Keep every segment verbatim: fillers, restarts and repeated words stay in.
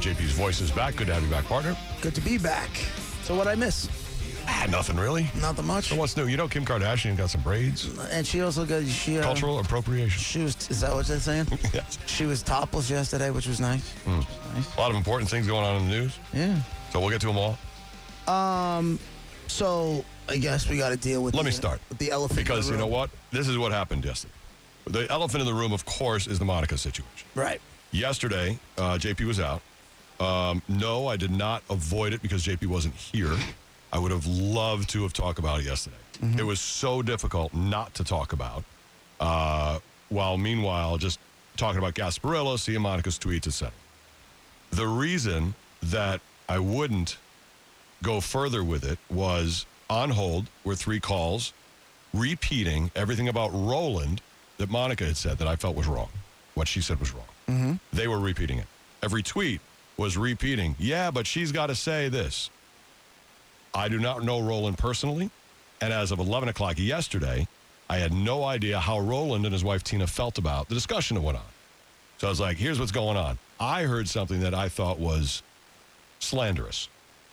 J P's voice is back. Good to have you back, partner. Good to be back. So what I miss? Ah, nothing really. Nothing much. So what's new? You know Kim Kardashian got some braids. And she also got she uh, Cultural appropriation. She was. Is that what they're saying? Yes. She was topless yesterday, which was nice. Mm. nice. A lot of important things going on in the news. Yeah. So we'll get to them all. Um. So I guess we got to deal with. Let the, me start with the elephant. Because in the you room. know what? This is what happened yesterday. The elephant in the room, of course, is the Monica situation. Right. Yesterday, uh, J P was out. Um, no, I did not avoid it because J P wasn't here. I would have loved to have talked about it yesterday. Mm-hmm. It was so difficult not to talk about. Uh, while meanwhile, just talking about Gasparilla, seeing Monica's tweets, et cetera. The reason that I wouldn't go further with it was on hold were three calls repeating everything about Roland that Monica had said that I felt was wrong. What she said was wrong. Mm-hmm. They were repeating it. Every tweet was repeating, yeah, but she's got to say this. I do not know Roland personally, and as of eleven o'clock yesterday, I had no idea how Roland and his wife Tina felt about the discussion that went on. So I was like, here's what's going on. I heard something that I thought was slanderous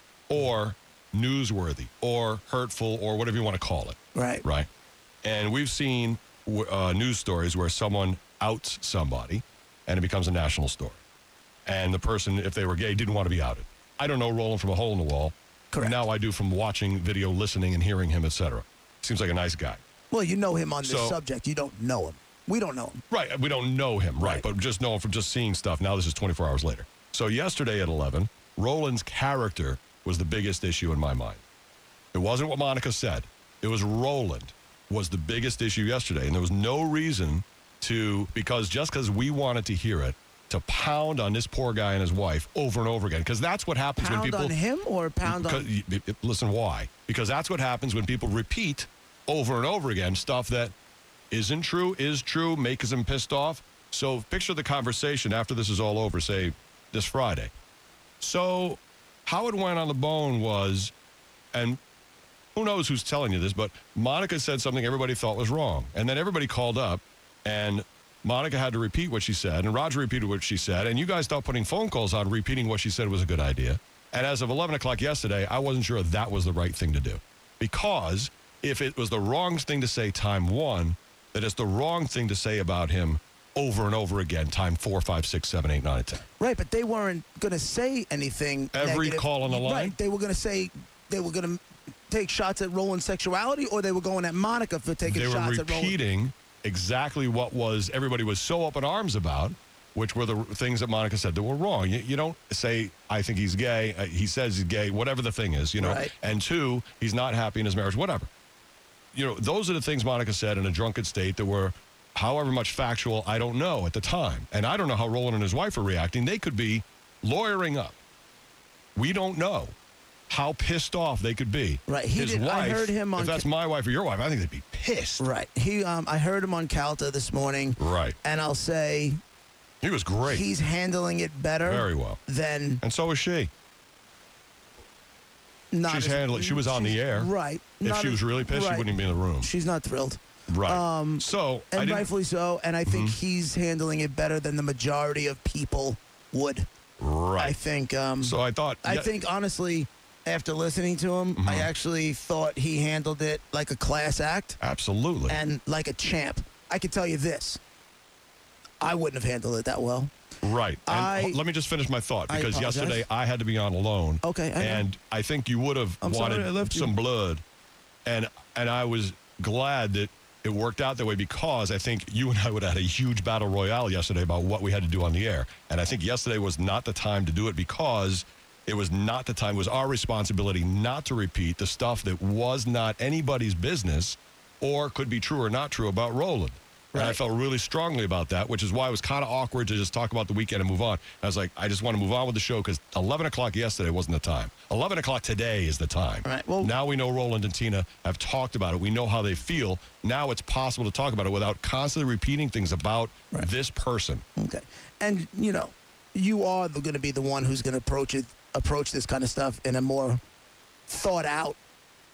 or newsworthy or hurtful or whatever you want to call it. Right. Right. And we've seen uh, news stories where someone outs somebody and it becomes a national story. And the person, if they were gay, didn't want to be outed. I don't know Roland from a hole in the wall. Correct. Now I do from watching video, listening, and hearing him, et cetera. Seems like a nice guy. Well, you know him on this So- subject. You don't know him. We don't know him. Right. We don't know him, right, Right. but just know him from just seeing stuff. Now this is twenty-four hours later. So yesterday at eleven, Roland's character was the biggest issue in my mind. It wasn't what Monica said. It was Roland was the biggest issue yesterday. And there was no reason to, because just because we wanted to hear it, to pound on this poor guy and his wife over and over again. Because that's what happens Pound when people... on him or pound on... Because, listen, why? Because that's what happens when people repeat over and over again stuff that isn't true, is true, makes them pissed off. So picture the conversation after this is all over, say, this Friday. So how it went on the bone was, and who knows who's telling you this, but Monica said something everybody thought was wrong. And then everybody called up, and Monica had to repeat what she said, and Roger repeated what she said, and you guys thought putting phone calls on repeating what she said was a good idea. And as of eleven o'clock yesterday, I wasn't sure that was the right thing to do. Because if it was the wrong thing to say time one, that it's the wrong thing to say about him over and over again, time four, five, six, seven, eight, nine, and ten. Right, but they weren't going to say anything Every negative. call on the line? Right, they were going to say, they were going to take shots at Roland's sexuality, or they were going at Monica for taking They were shots at Roland. repeating exactly what was everybody was so up in arms about, which were the things that Monica said that were wrong. You, you don't say, I think he's gay, uh, he says he's gay, whatever the thing is, you know. Right. And two, he's not happy in his marriage, whatever. You know, those are the things Monica said in a drunken state that were however much factual, I don't know at the time. And I don't know how Roland and his wife are reacting. They could be lawyering up. We don't know how pissed off they could be. Right, he His did- wife, I heard him on if that's ca- my wife or your wife, I think they'd be pissed. Right. He, um, I heard him on Calta this morning. Right. And I'll say He was great. he's handling it better. Very well. Than And so is she. not She's as- handling. She was on the she's- air. Right. If Not she as- was really pissed, she right. wouldn't even be in the room. She's not thrilled. Right. Um, so I And didn't. rightfully so. And I think Mhm. he's handling it better than the majority of people would. Right. I think. Um, so I thought. I yeah, think, honestly, after listening to him, I Mhm. actually thought he handled it like a class act absolutely. and like a champ. I can tell you this. I wouldn't have handled it that well. Right. And I- ho- let me just finish my thought I because apologize. yesterday I had to be on alone. Okay, I know. And I think you would have I'm sorry wanted I left you. some blood, and and I was glad that it worked out that way because I think you and I would have had a huge battle royale yesterday about what we had to do on the air. And I think yesterday was not the time to do it because it was not the time. It was our responsibility not to repeat the stuff that was not anybody's business or could be true or not true about Roland. And I Right. felt really strongly about that, which is why it was kind of awkward to just talk about the weekend and move on. I was like, I just want to move on with the show because eleven o'clock yesterday wasn't the time. eleven o'clock today is the time. Right, well- now we know Roland and Tina have talked about it. We know how they feel. Now it's possible to talk about it without constantly repeating things about Right. this person. Okay. And, you know, you are going to be the one who's going to approach it, approach this kind of stuff in a more thought out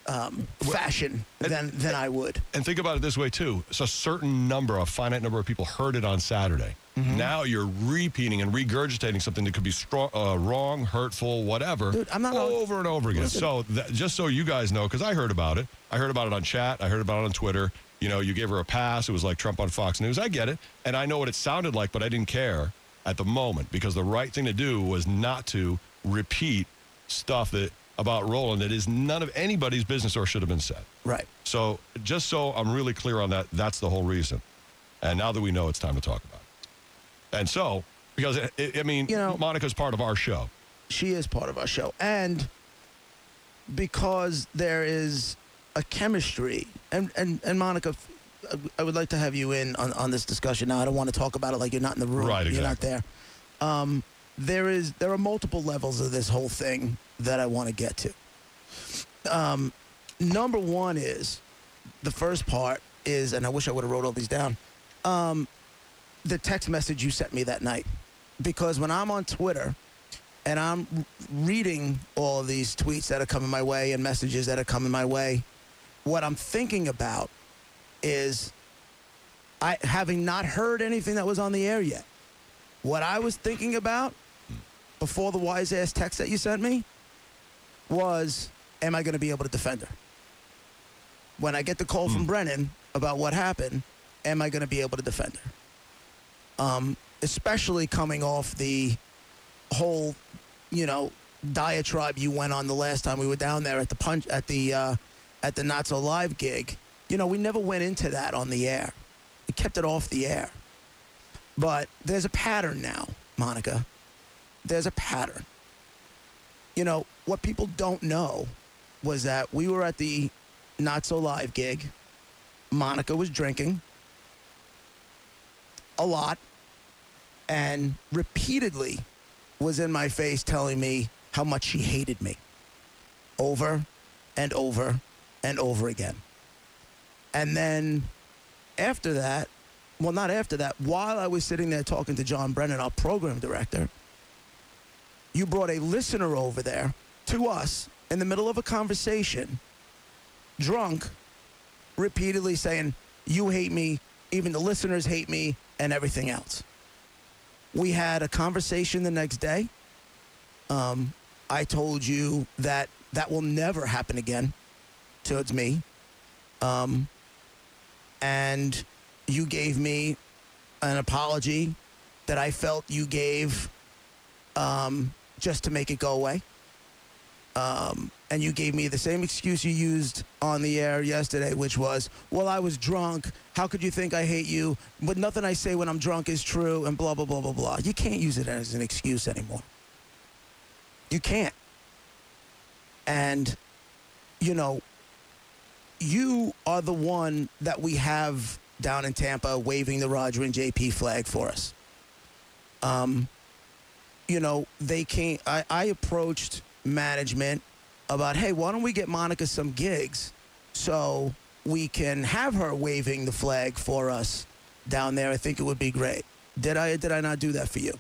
um, fashion than than I would. And think about it this way, too. So a certain number, a finite number of people heard it on Saturday. Mm-hmm. Now you're repeating and regurgitating something that could be strong, uh, wrong, hurtful, whatever, Dude, I'm not over and over again. Listen. So that, just so you guys know, because I heard about it. I heard about it on chat. I heard about it on Twitter. You know, you gave her a pass. It was like Trump on Fox News. I get it. And I know what it sounded like, but I didn't care at the moment because the right thing to do was not to repeat stuff that about Roland that is none of anybody's business or should have been said. Right. So just so I'm really clear on that, that's the whole reason. And now that we know, it's time to talk about it. And so, because, it, I mean, you know, Monica's part of our show. She is part of our show. And because there is a chemistry, and, and, and Monica, I would like to have you in on, on this discussion. Now, I don't want to talk about it like you're not in the room. Right, exactly. You're not there. Um, there is there are multiple levels of this whole thing that I want to get to. Um, number one is, the first part is, and I wish I would have wrote all these down, um, the text message you sent me that night. Because when I'm on Twitter and I'm reading all of these tweets that are coming my way and messages that are coming my way, what I'm thinking about is, I having not heard anything that was on the air yet, what I was thinking about before the wise-ass text that you sent me was, am I going to be able to defend her? When I get the call mm. from Brennan about what happened, am I going to be able to defend her? Um, especially coming off the whole, you know, diatribe you went on the last time we were down there at the punch at the uh, at the Not So Live gig. You know, we never went into that on the air. We kept it off the air. But there's a pattern now, Monica. There's a pattern. You know, what people don't know was that we were at the Not So Live gig. Monica was drinking a lot and repeatedly was in my face telling me how much she hated me over and over and over again. And then after that, well, not after that, while I was sitting there talking to John Brennan, our program director, you brought a listener over there to us in the middle of a conversation, drunk, repeatedly saying, you hate me, even the listeners hate me, and everything else. We had a conversation the next day. Um, I told you that that will never happen again towards me. Um, and you gave me an apology that I felt you gave um, just to make it go away. Um, and you gave me the same excuse you used on the air yesterday, which was, well, I was drunk. How could you think I hate you? But nothing I say when I'm drunk is true, and blah, blah, blah, blah, blah. You can't use it as an excuse anymore. You can't. And, you know, you are the one that we have down in Tampa waving the Roger and J P flag for us. Um, you know, they came, I, I approached management about, hey, why don't we get Monica some gigs so we can have her waving the flag for us down there? I think it would be great. Did I, did I not do that for you?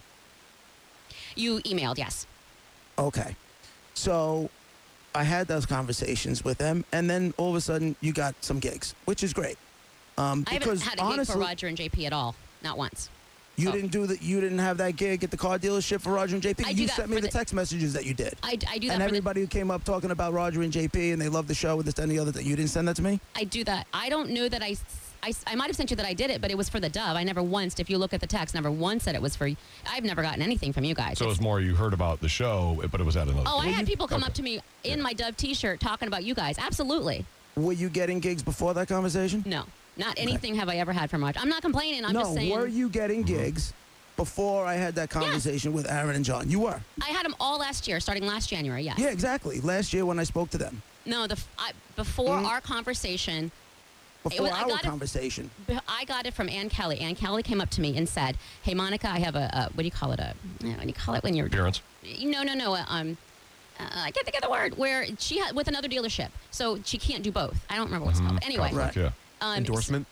You emailed, yes. Okay. So I had those conversations with them, and then all of a sudden you got some gigs, which is great. Um, I haven't had a honestly, gig for Roger and J P at all, not once. You so. didn't do that. You didn't have that gig at the car dealership for Roger and J P. I you do that sent me the, the text messages that you did. I, I do that. And for everybody the, who came up talking about Roger and J P and they loved the show with this and the other. That you didn't send that to me. I do that. I don't know that I. I, I might have sent you that I did it, but it was for the Dove. I never once, if you look at the text, never once said it was for. I've never gotten anything from you guys. So it was more you heard about the show, but it was at another. Oh, I had you, people come okay. up to me in yeah. my Dove T-shirt talking about you guys. Absolutely. Were you getting gigs before that conversation? No, not anything okay. have I ever had from Roger. I'm not complaining. I'm no, just saying. Were you getting gigs before I had that conversation yes. with Aaron and John? You were. I had them all last year, starting last January. Yes. Yeah, exactly. Last year when I spoke to them. No, the I, before mm. our conversation. Before was, our conversation. It, I got it from Ann Kelly. Ann Kelly came up to me and said, hey, Monica, I have a, a what do you call it? A, what do you call it when you're... Appearance? No, no, no. Uh, um, uh, I can't think of the word. Where she had, with another dealership. So she can't do both. I don't remember what it's mm-hmm. called. But anyway. Right. Yeah. Um, Endorsement? It,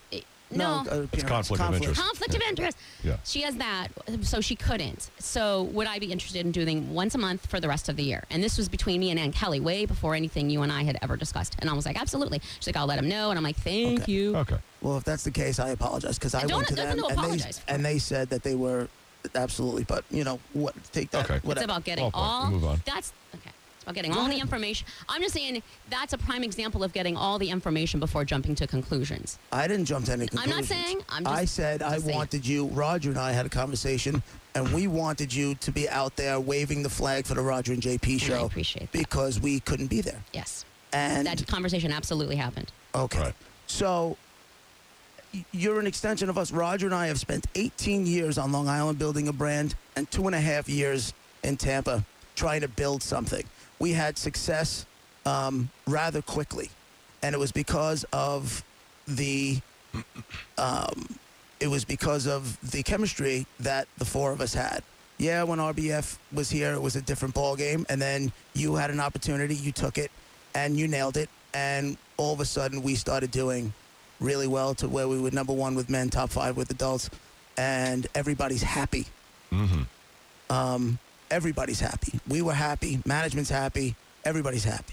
No. uh, It's conflict of interest. Conflict of interest. Yeah. She has that, so she couldn't. So would I be interested in doing once a month for the rest of the year? And this was between me and Ann Kelly, way before anything you and I had ever discussed. And I was like, absolutely. She's like, I'll let him know. And I'm like, thank Okay. you. Okay. Well, if that's the case, I apologize because I Don't- went to don't- them no and they apologize for and they said that they were absolutely, but you know what? Take that. Okay. It's Whatever. It's about getting Well, fine. all. We'll move on. That's okay. It's about getting Go all the ahead. information. I'm just saying that's a prime example of getting all the information before jumping to conclusions. I didn't jump to any I'm conclusions. not saying. I'm just. I said I just saying. wanted you. Roger and I had a conversation, and we wanted you to be out there waving the flag for the Roger and J P And I show appreciate that. because we couldn't be there. Yes, And that conversation absolutely happened. okay, Right. so y- you're an extension of us. Roger and I have spent eighteen years on Long Island building a brand, and two and a half years in Tampa trying to build something. We had success um, rather quickly, and it was because of the um, it was because of the chemistry that the four of us had. Yeah, when R B F was here, it was a different ball game, and then you had an opportunity, you took it, and you nailed it, and all of a sudden we started doing really well to where we were number one with men, top five with adults, and everybody's happy. Mm-hmm. Um, everybody's happy. We were happy. Management's happy. Everybody's happy.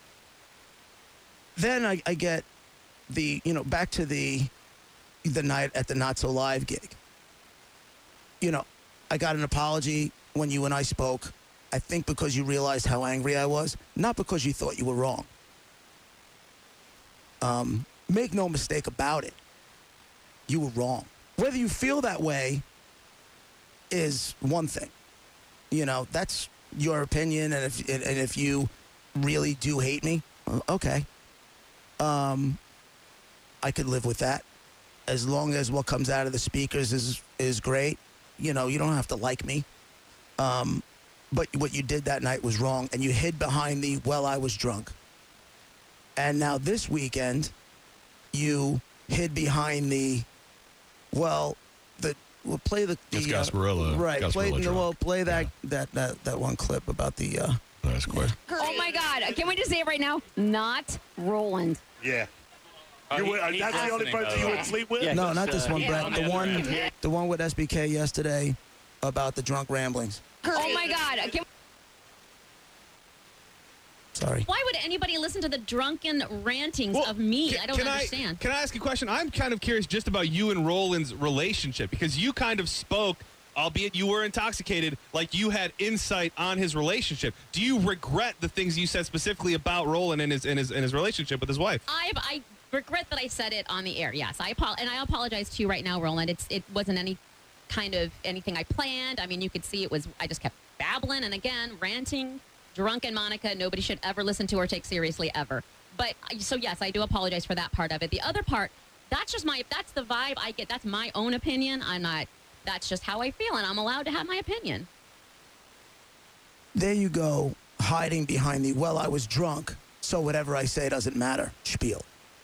Then I, I get the, you know, back to the the night at the Not So Live gig. You know, I got an apology when you and I spoke. I think because you realized how angry I was, not because you thought you were wrong. Um, make no mistake about it. You were wrong. Whether you feel that way is one thing. You know, that's your opinion, and if and, and if you really do hate me, well, okay. Um, I could live with that, as long as what comes out of the speakers is is great. You know, you don't have to like me. Um, but what you did that night was wrong, and you hid behind the, well, I was drunk. And now this weekend, you hid behind the, well, the we'll play the, the It's uh, Gasparilla. right? Play Gasparilla no, well, drunk. play that, Yeah. that that that one clip about the. Uh, That's quick. Oh my God! Can we just say it right now? Not Roland. Yeah. Oh, You he- would- uh, he's that's the only listening, person by you the would way. sleep with? Yeah. no, he's, not this uh, one, yeah, Brett. on The the one, other end. the one with S B K yesterday about the drunk ramblings. Oh my God! Can Sorry. Why would anybody listen to the drunken rantings Well, of me? can- I don't can understand. can I ask you a question? I'm kind of curious just about you and Roland's relationship because you kind of spoke, albeit you were intoxicated, like you had insight on his relationship. Do you regret the things you said specifically about Roland and his and his and his relationship with his wife? I I regret that I said it on the air. Yes, I apo- and I apologize to you right now, Roland. It's it wasn't any kind of anything I planned. I mean, you could see it was. I just kept babbling and again ranting. Drunken Monica, nobody should ever listen to or take seriously ever. But so yes, I do apologize for that part of it. The other part, that's just my that's the vibe I get. That's my own opinion. I'm not. That's just how I feel, and I'm allowed to have my opinion. There you go, hiding behind the, well, I was drunk, so whatever I say doesn't matter spiel.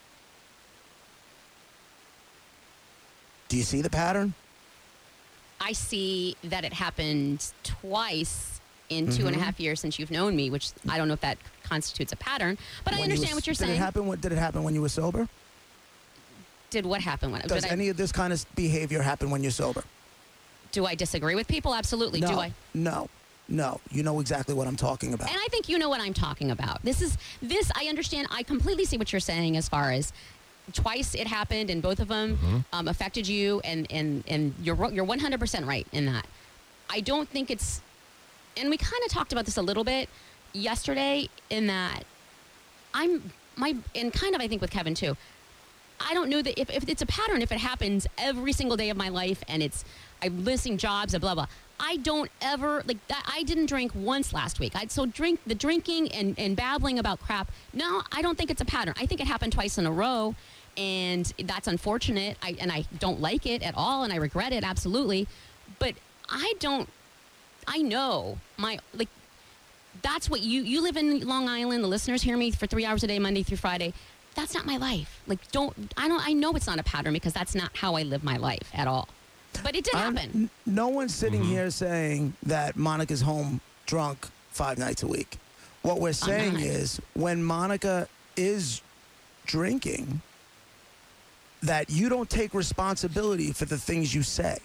Do you see the pattern? I see that it happened twice in two and a half years since you've known me, which I don't know if that constitutes a pattern, but I When you understand was- what you're did saying. It happen when, did it happen when you were sober? Did what happen when? Does did I, any of this kind of behavior happen when you're sober? do I disagree with people? Absolutely. No, Do I? no, no. You know exactly what I'm talking about. And I think you know what I'm talking about. This is this. I understand. I completely see what you're saying as far as twice it happened, and both of them um, affected you, and and and you're you're one hundred percent right in that. I don't think it's, and we kind of talked about this a little bit yesterday in that I'm my and kind of I think with Kevin too. I don't know that if, if it's a pattern, if it happens every single day of my life and it's, I'm listing jobs and blah, blah. I don't ever, like that. I didn't drink once last week. I so drink the drinking and, and babbling about crap. No, I don't think it's a pattern. I think it happened twice in a row and that's unfortunate. I, and I don't like it at all and I regret it absolutely. But I don't, I know my, like, that's what you, you live in Long Island. The listeners hear me for three hours a day, Monday through Friday. That's not my life. Like, don't, I don't, I know it's not a pattern because that's not how I live my life at all. But it did I'm- happen. n- no one's sitting here saying that Monica's home drunk five nights a week. What we're saying not. is when Monica is drinking, that you don't take responsibility for the things you say.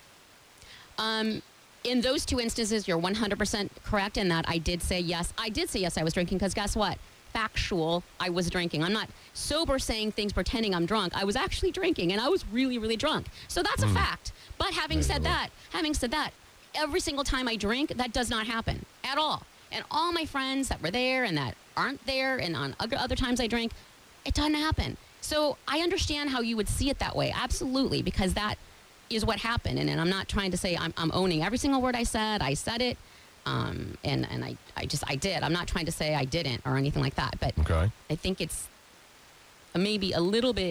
Um, in those two instances, you're one hundred percent correct in that I did say yes. I did say yes, I was drinking, because guess what? Factual, I was drinking. I'm not sober saying things pretending I'm drunk. I was actually drinking, and I was really, really drunk. So that's Mm. a fact. But having said that, having said that, every single time I drink, that does not happen at all. And all my friends that were there and that aren't there, and on other, other times I drink, it doesn't happen. So I understand how you would see it that way. Absolutely, because that is what happened. And, and I'm not trying to say I'm, I'm owning every single word I said. I said it. Um, and and I, I just, I did. I'm not trying to say I didn't or anything like that. But Okay. I think it's maybe a little bit,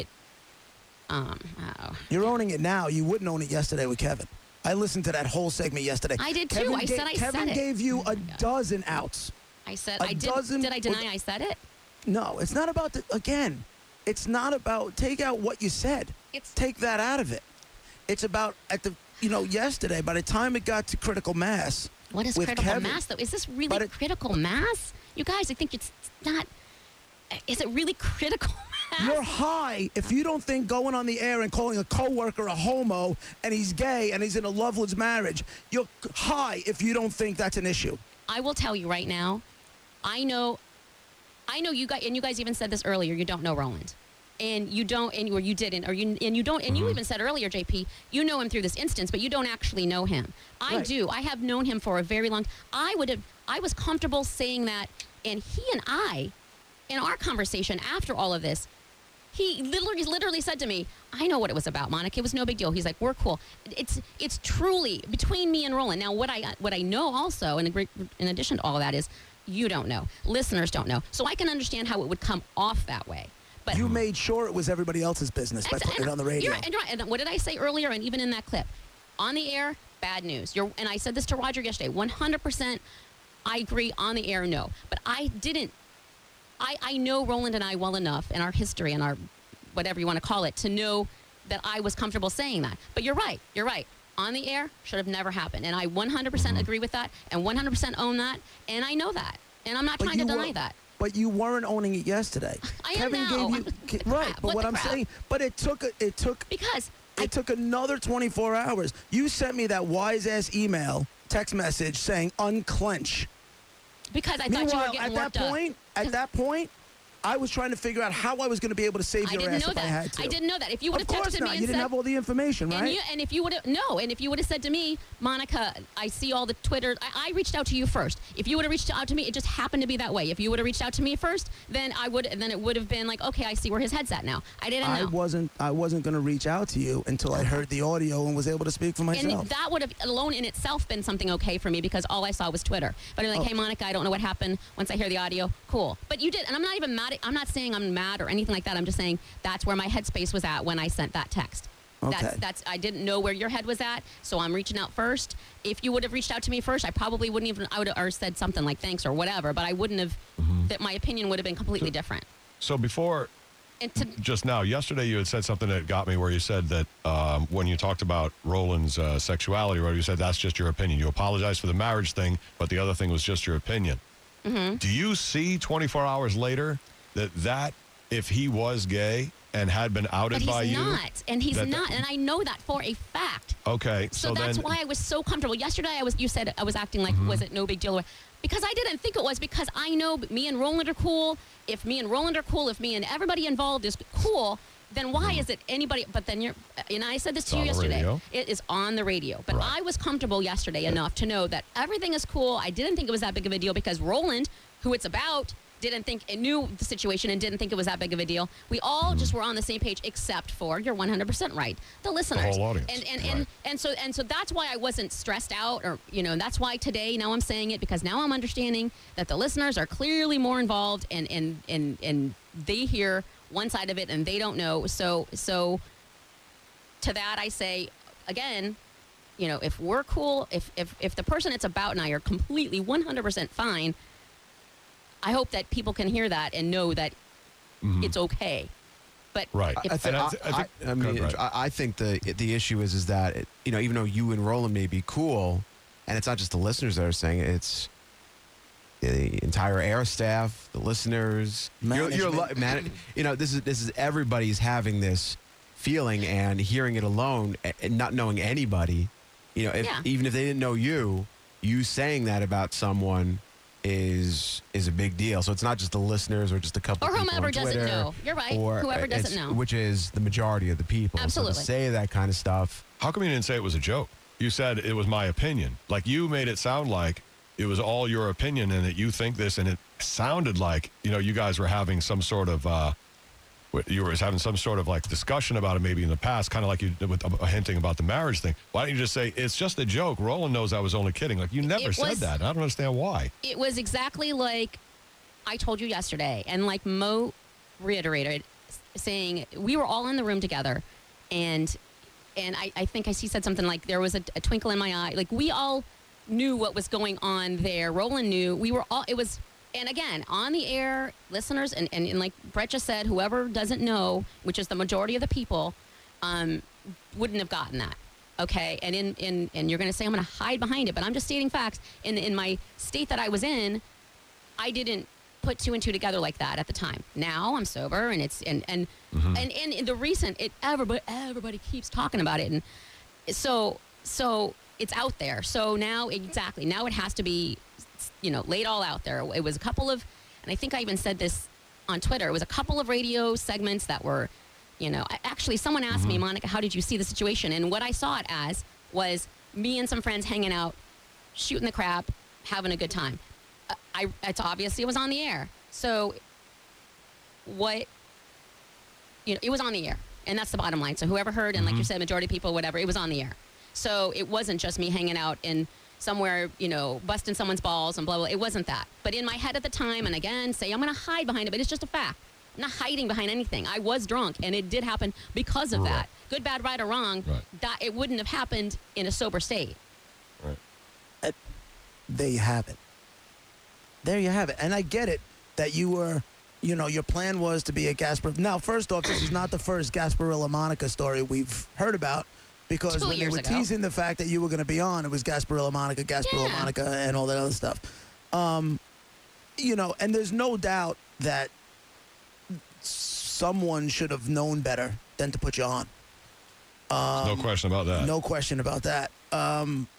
um, oh, You're owning it now. You wouldn't own it yesterday with Kevin. I listened to that whole segment yesterday. I did too. Kevin I ga- said I Kevin said it. gave you a Yeah. dozen outs. I said, A I did. dozen Did I deny with- I said it? No, it's not about the, again, it's not about, take out what you said. It's- Take that out of it. It's about, at the, you know, yesterday, by the time it got to critical mass. What is with critical Kevin, mass, though? Is this really but it- critical mass? You guys, I think it's not. Is it really critical mass? You're high if you don't think going on the air and calling a coworker a homo and he's gay and he's in a loveless marriage. You're high if you don't think that's an issue. I will tell you right now. I know, I know you guys, and you guys even said this earlier. You don't know Roland, and you don't, and or you didn't, or you, and you don't, and you even said earlier, J P, you know him through this instance, but you don't actually know him. I Right. do. I have known him for a very long. I would have. I was comfortable saying that, and he and I, in our conversation after all of this, he literally, literally said to me, "I know what it was about, Monica. It was no big deal." He's like, "We're cool." It's it's truly between me and Roland. Now, what I what I know also, and in addition to all of that, is you don't know, listeners don't know, so I can understand how it would come off that way. But You made sure it was everybody else's business by Ex- putting it on the radio. You're right, and, you're right. And what did I say earlier? And even in that clip, on the air, bad news. You're, and I said this to Roger yesterday. one hundred percent, I agree. On the air, no. But I didn't. I I know Roland and I well enough, and our history and our whatever you want to call it, to know that I was comfortable saying that. But you're right. You're right. On the air, should have never happened. And I one hundred percent Mm-hmm. agree with that, and one hundred percent own that, and I know that, and I'm not But trying to you deny were- that. But you weren't owning it yesterday. I am Kevin now. gave you Ke- right. Crap. But What what the I'm crap? saying, but it took a, it took Because it I took another twenty-four hours. You sent me that wise ass email, text message saying unclench. because I thought you were Meanwhile, getting at that worked up. point, at that point, I was trying to figure out how I was going to be able to save I your didn't ass know if that. I had to. I didn't know that. If you would Of have course texted not. me You and didn't said, have all the information, right? and, you, and if you would have no, and if you would have said to me, Monica, I see all the Twitter. I, I reached out to you first. If you would have reached out to me, it just happened to be that way. If you would have reached out to me first, then I would. Then it would have been like, okay, I see where his head's at now. I didn't I know. wasn't. I wasn't going to reach out to you until I heard the audio and was able to speak for myself. And that would have alone in itself been something okay for me because all I saw was Twitter. But I'm like, Oh. hey, Monica, I don't know what happened. Once I hear the audio, cool. But you did, and I'm not even mad. At, I'm not saying I'm mad or anything like that. I'm just saying that's where my headspace was at when I sent that text. That's, Okay. that's I didn't know where your head was at, so I'm reaching out first. If you would have reached out to me first, I probably wouldn't even. I would have or said something like thanks or whatever, but I wouldn't have. That my opinion would have been completely different. So before And to, just now, yesterday you had said something that got me where you said that um, when you talked about Roland's uh, sexuality, right, you said that's just your opinion. You apologized for the marriage thing, but the other thing was just your opinion. Mm-hmm. Do you see twenty-four hours later that that if he was gay and had been outed but he's by you? not, and he's that- not, and I know that for a fact. Okay, So, so, that's then why I was so comfortable. Yesterday, I was. You said I was acting like was it no big deal? Because I didn't think it was. Because I know me and Roland are cool. If me and Roland are cool, if me and everybody involved is cool, then why is it anybody? But then you're. And I said this It's to you on the yesterday. radio. It is on the radio. But Right. I was comfortable yesterday enough to know that everything is cool. I didn't think it was that big of a deal because Roland, who it's about, didn't think it knew the situation and didn't think it was that big of a deal. We all just were on the same page, except for you're one hundred percent right, the listeners, whole audience. and and, Right. and and so and so that's why I wasn't stressed out, or you know, and that's why today now I'm saying it because now I'm understanding that the listeners are clearly more involved, and and and and they hear one side of it and they don't know. So so to that I say again, you know, if we're cool, if if if the person it's about and I are completely one hundred percent fine, I hope that people can hear that and know that it's okay. But Right. if, I, think, And I I, th- I I, think- I go mean, ahead. I, I think the the issue is is that it, you know, even though you and Roland may be cool, and it's not just the listeners that are saying it, it's the entire air staff, the listeners, you're, you're Management. li- man, you know, this is this is everybody's having this feeling, and hearing it alone a- and not knowing anybody, you know, if, Yeah. even if they didn't know you, you saying that about someone is is a big deal. So it's not just the listeners or just a couple Or people whomever on doesn't Twitter, know. You're right. or Whoever doesn't it's- know. which is the majority of the people. Absolutely. So to say that kind of stuff. How come you didn't say it was a joke? You said it was my opinion. Like, you made it sound like it was all your opinion and that you think this, and it sounded like, you know, you guys were having some sort of, uh, what- you were having some sort of like discussion about it maybe in the past, kind of like you did with uh, hinting about the marriage thing. Why don't you just say, it's just a joke? Roland knows I was only kidding. Like, you never It said was- that. I don't understand why. It was exactly like I told you yesterday, and like Mo reiterated, s- saying we were all in the room together, and and I, I think I he said something like there was a, a twinkle in my eye. Like, we all knew what was going on there. Roland knew. We were all. It was. And again, on the air, listeners, and, and, and like Brett just said, whoever doesn't know, which is the majority of the people, um, wouldn't have gotten that. Okay, and in, in and you're going to say I'm going to hide behind it, but I'm just stating facts. In in my state that I was in, I didn't put two and two together like that at the time. Now I'm sober, and it's and and and, and in the recent, it everybody everybody keeps talking about it, and so so it's out there. So now exactly now it has to be, you know, laid all out there. It was a couple of, and I think I even said this on Twitter. It was a couple of radio segments that were, you know, I- actually someone asked me, Monica, how did you see the situation? And what I saw it as was me and some friends hanging out, shooting the crap, having a good time. Uh, I it's obviously it was on the air. So what, you know, it was on the air, and that's the bottom line. So whoever heard, and like you said, majority of people, whatever, it was on the air. So it wasn't just me hanging out in somewhere, you know, busting someone's balls and blah, blah. It wasn't that. But in my head at the time, and again, say I'm going to hide behind it, but it's just a fact. I'm not hiding behind anything. I was drunk, and it did happen because of Right. that. Good, bad, right, or wrong, Right. that it wouldn't have happened in a sober state. There you have it. There you have it. And I get it that you were, you know, your plan was to be a Gasper. Now, first off, this is not the first Gasparilla Monica story we've heard about, because Two when they years were ago. teasing the fact that you were going to be on, it was Gasparilla Monica, Gasparilla Yeah. Monica, and all that other stuff. Um, you know, and there's no doubt that someone should have known better than to put you on. no question about that. No question about that. Um,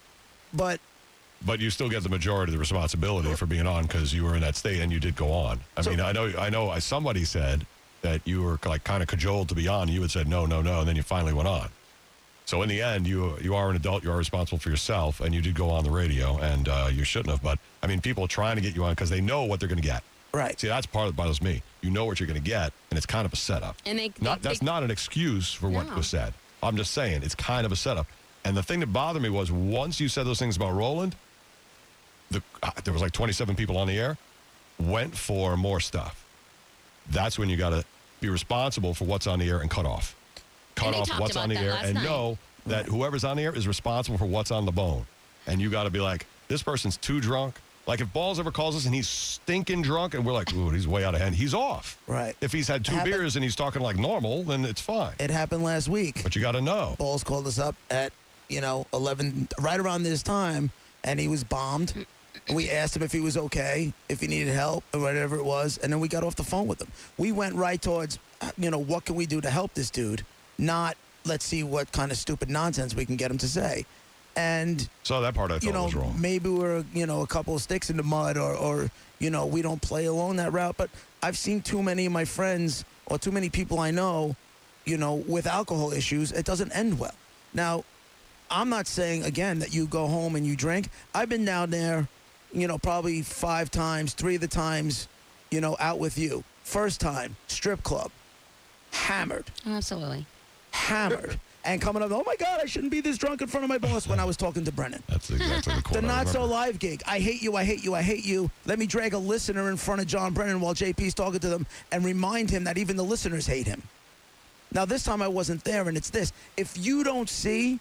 but But you still get the majority of the responsibility for being on because you were in that state and you did go on. I So- mean, I know, I know. I- Somebody said that you were like kind of cajoled to be on. You had said no, no, no, and then you finally went on. So in the end, you you are an adult. You are responsible for yourself, and you did go on the radio, and uh, you shouldn't have. But I mean, people are trying to get you on because they know what they're going to get. right. See, that's part of that bothers me. You know what you're going to get, and it's kind of a setup. And they, Not, they, that's they not an excuse for what No. was said. I'm just saying it's kind of a setup. And the thing that bothered me was once you said those things about Roland, the, uh, there was like twenty-seven people on the air, went for more stuff. That's when you got to be responsible for what's on the air and cut off. Cut And they off talked what's about on the that air last and night. know that whoever's on the air is responsible for what's on the bone. And you got to be like, this person's too drunk. Like if Balls ever calls us and he's stinking drunk and we're like, ooh, he's way out of hand, he's off. Right. If he's had two Happened- beers and he's talking like normal, then it's fine. It happened last week. But you got to know. Balls called us up at, you know, eleven, right around this time, and he was bombed. And we asked him if he was okay, if he needed help, or whatever it was, and then we got off the phone with him. We went right towards, uh, you know, what can we do to help this dude? Not, let's see what kind of stupid nonsense we can get him to say. And, So that part I thought you know, was wrong. maybe we're, you know, a couple of sticks in the mud, or, or, you know, we don't play along that route. But I've seen too many of my friends or too many people I know, you know, with alcohol issues. It doesn't end well. Now, I'm not saying, again, that you go home and you drink. I've been down there, you know, probably five times, three of the times, you know, out with you. First time, strip club, hammered, absolutely. hammered. And coming up, oh my God, I shouldn't be this drunk in front of my boss when I was talking to Brennan. That's exactly the quote The I Not So remember. Live gig. I hate you, I hate you, I hate you. Let me drag a listener in front of John Brennan while J P's talking to them and remind him that even the listeners hate him. Now, this time I wasn't there, and it's this. If you don't see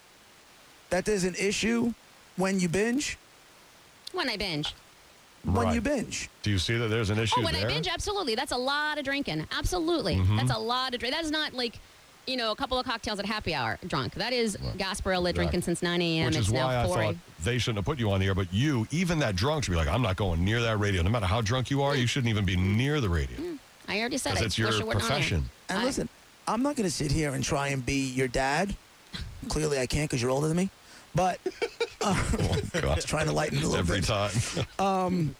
that there's an issue when you binge, When I binge. when Right. you binge. Do you see that there's an issue Oh, when there? I binge, absolutely. That's a lot of drinking. Absolutely. Mm-hmm. That's a lot of drink. That's not like, you know, a couple of cocktails at happy hour drunk. That is Gasparilla drinking since nine a.m. Which It's is now why I four. thought they shouldn't have put you on the air. But you, even that drunk, should be like, I'm not going near that radio. No matter how drunk you are, you shouldn't even be near the radio. I already said Because I it's your wish it wasn't on there. profession. And I- listen, I'm not going to sit here and try and be your dad. Clearly, I can't because you're older than me. But uh, Oh, God. just trying to lighten it a little Every bit. time.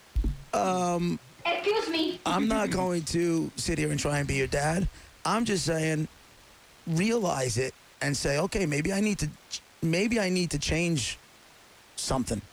Excuse me. I'm not going to sit here and try and be your dad. I'm just saying, realize it and say, okay, maybe I need to, maybe I need to change something.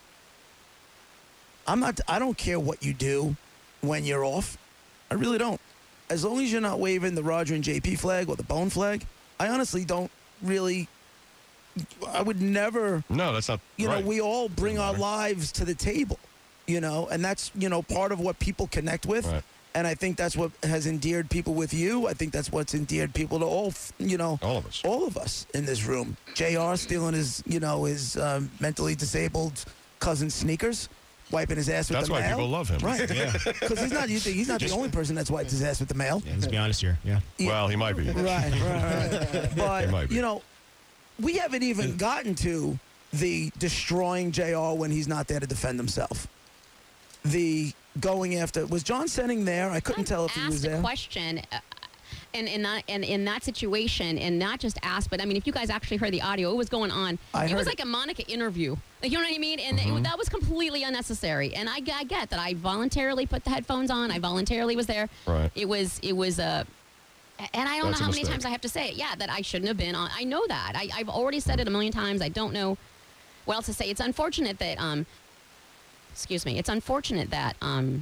I'm not. I don't care what you do when you're off. I really don't. As long as you're not waving the Roger and J P flag or the Bone flag, I honestly don't really. I would never. No, that's not You right. know, we all bring Doesn't our matter. lives to the table, you know, and that's, you know, part of what people connect with. Right. And I think that's what has endeared people with you. I think that's what's endeared people to all, you know, All of us. all of us in this room. J R stealing his, you know, his um, mentally disabled cousin's sneakers, wiping his ass with That's the why mail. people love him. Right. Yeah. Because he's not, you think he's not the only person that's wiped his ass with the mail. Yeah, let's be honest here. Yeah. Well, he might be. Right, right, right. It But, might be. you know, we haven't even gotten to the destroying J R when he's not there to defend himself. The going after, was John Senning there? I couldn't tell if he was asked there. a question, uh, and in that and in that situation, and not just asked, but I mean, if you guys actually heard the audio, it was going on. I it was heard like a Monica interview. Like, you know what I mean? And Mm-hmm. it, that was completely unnecessary. And I, I get that. I voluntarily put the headphones on. I voluntarily was there. Right. It was it was a. And I don't That's a know how many mistake. times I have to say it. Yeah, that I shouldn't have been on. I know that. I, I've already said it a million times. I don't know what else to say. It's unfortunate that, um, excuse me, it's unfortunate that um,